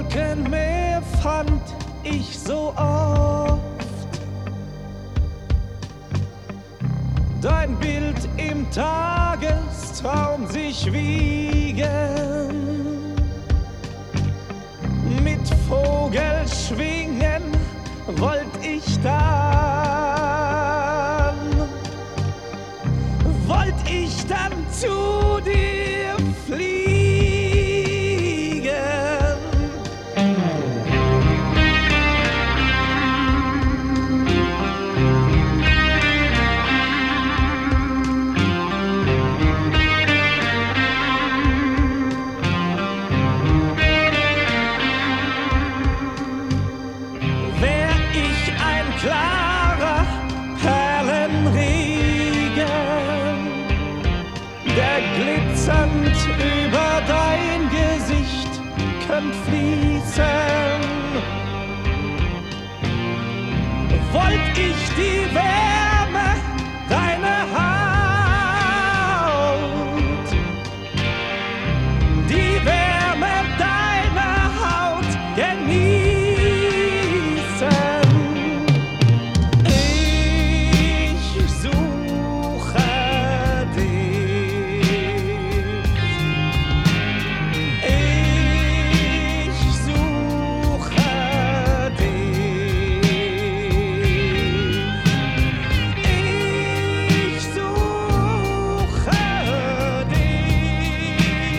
Wolkenmeer fand ich so oft. Dein Bild im Tagestraum sich wiegen. Mit Vogelschwingen wollt ich dann zu dir fliegen. Wär ich ein klarer Perlenregen, der glitzernd über dein Gesicht könnt fließen, wollt ich die Wärme deiner Haut, die Wärme deiner Haut genießen. Ich suche dich. Ich suche dich. Ich suche dich.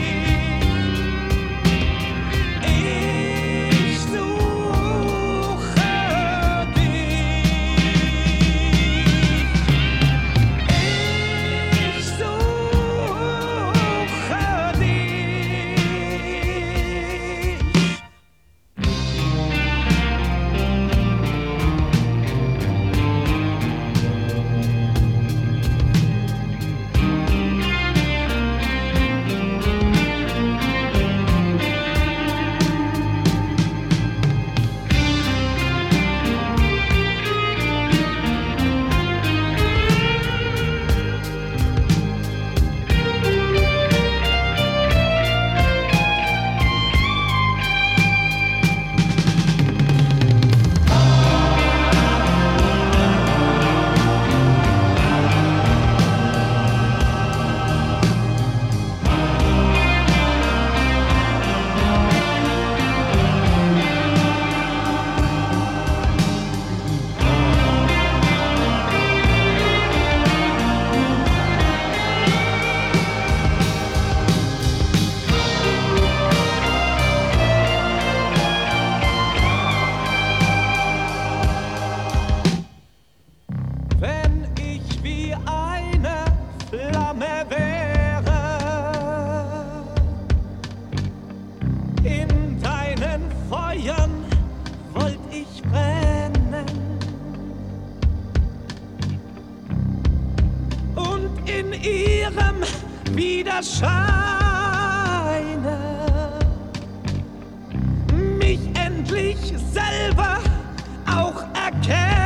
Ich suche dich. Ich suche dich. Wenn ich wie eine Flamme wäre, in deinen Feuern wollt ich brennen und in ihrem Widerscheine mich endlich selber auch erkennen.